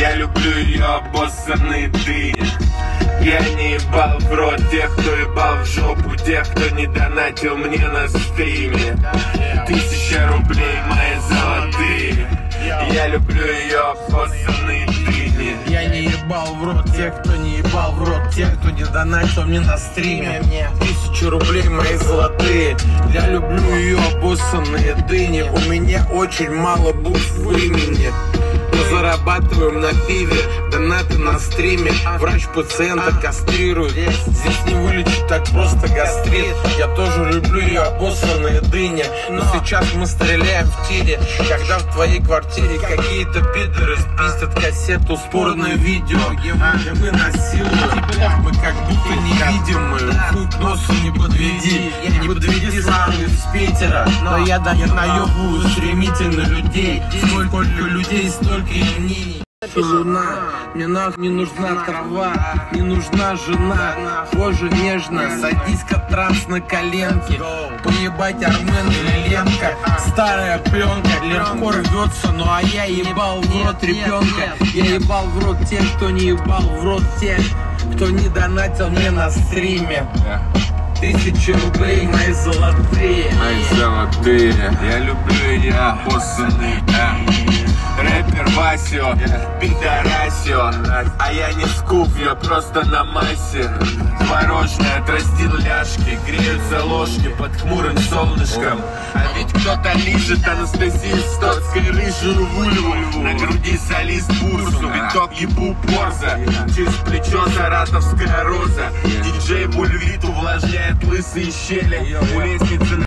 Я люблю ее обоссанные дыни. Я не ебал в рот тех, кто ебал в жопу тех, кто не донатил мне на стриме. 1000 рублей мои золотые. Я люблю ее обоссанные дыни. Я не ебал в рот тех, кто не ебал в рот тех, кто не донатил мне на стриме. 1000 рублей мои золотые. Я люблю ее обоссанные дыни. У меня очень мало букв в имени. Мы зарабатываем на пиве, донаты на стриме. Врач пациента кастрирует. Здесь не вылечить так просто гастрит. Я тоже люблю ее обоссанные дыни. Но сейчас мы стреляем в тире, когда в твоей квартире какие-то пидоры спиздят кассету, спорное видео. Мы насилуем, мы как будто невидимые. Хуй к носу не подведи, не подведи сам из Питера. Но я наебываю стремительно людей. Сколько людей, столько и мнений. Луна, мне нахуй не нужна трава, не нужна жена. Кожа нежная, садись-ка транс на коленки. Поебать Армен или Ленка. Старая пленка легко рвется, ну а я ебал в рот ребенка. Я ебал в рот тех, кто не ебал в рот тех, кто не донатил мне на стриме. 1000 рублей мои золотые. Мои золотые. Я люблю ее обоссанные. Рэпер Васио, пидорасио. А я не скуп, я просто на массе. Творожное отрастил ляжки, греются ложки под хмурым солнышком. А ведь кто-то лижет Анастасию Стоцкой рыжую вульву. На груди солист Бурсу, виток ебу Порза. Через плечо саратовская роза. Диджей Бульвит увлажняет лысые щели. У лестницы